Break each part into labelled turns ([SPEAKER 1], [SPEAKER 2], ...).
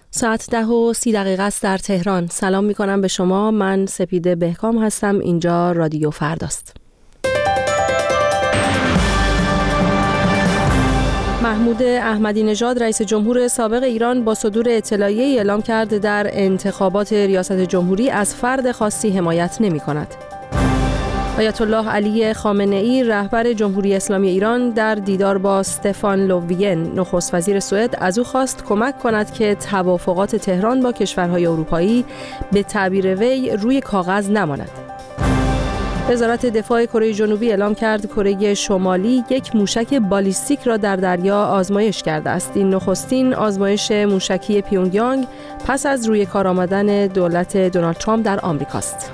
[SPEAKER 1] ساعت 10:30 است در تهران. سلام می کنم به شما. من سپیده بهکام هستم. اینجا رادیو فرداست. محمود احمدی نژاد رئیس جمهور سابق ایران با صدور اطلاعیه‌ای اعلام کرد در انتخابات ریاست جمهوری از فرد خاصی حمایت نمی کند. آیت الله علی خامنه‌ای رهبر جمهوری اسلامی ایران در دیدار با استفان لووین نخست وزیر سوئد از او خواست کمک کند که توافقات تهران با کشورهای اروپایی به تعبیر وی روی کاغذ نماند. وزارت دفاع کره جنوبی اعلام کرد کره شمالی یک موشک بالیستیک را در دریا آزمایش کرده است. این نخستین آزمایش موشکی پیونگیانگ پس از روی کار آمدن دولت دونالد ترامپ در آمریکاست.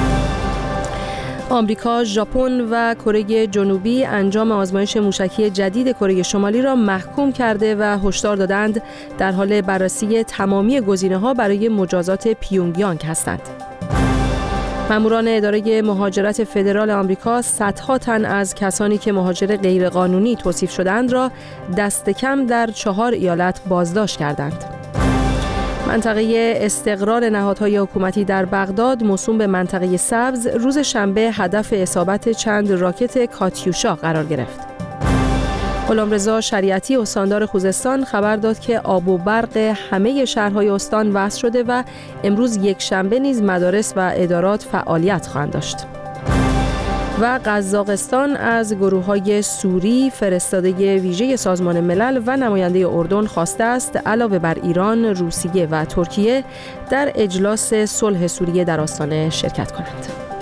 [SPEAKER 1] آمریکا، ژاپن و کره جنوبی انجام آزمایش موشکی جدید کره شمالی را محکوم کرده و هشدار دادند در حال بررسی تمامی گزینه‌ها برای مجازات پیونگیانگ هستند. ماموران اداره مهاجرت فدرال آمریکا صدها تن از کسانی که مهاجر غیرقانونی توصیف شدند را دست کم در 4 ایالت بازداشت کردند. منطقه استقرار نهادهای حکومتی در بغداد موسوم به منطقه سبز روز شنبه هدف اصابت چند راکت کاتیوشا قرار گرفت. غلامرضا شریعتی استاندار خوزستان خبر داد که آب و برق همه شهرهای استان وصل شده و امروز یک شنبه نیز مدارس و ادارات فعالیت خواهند داشت. و قزاقستان از گروه‌های سوری، فرستاده ویژه سازمان ملل و نماینده اردن خواسته است علاوه بر ایران، روسیه و ترکیه در اجلاس صلح سوریه در آستانه شرکت کنند.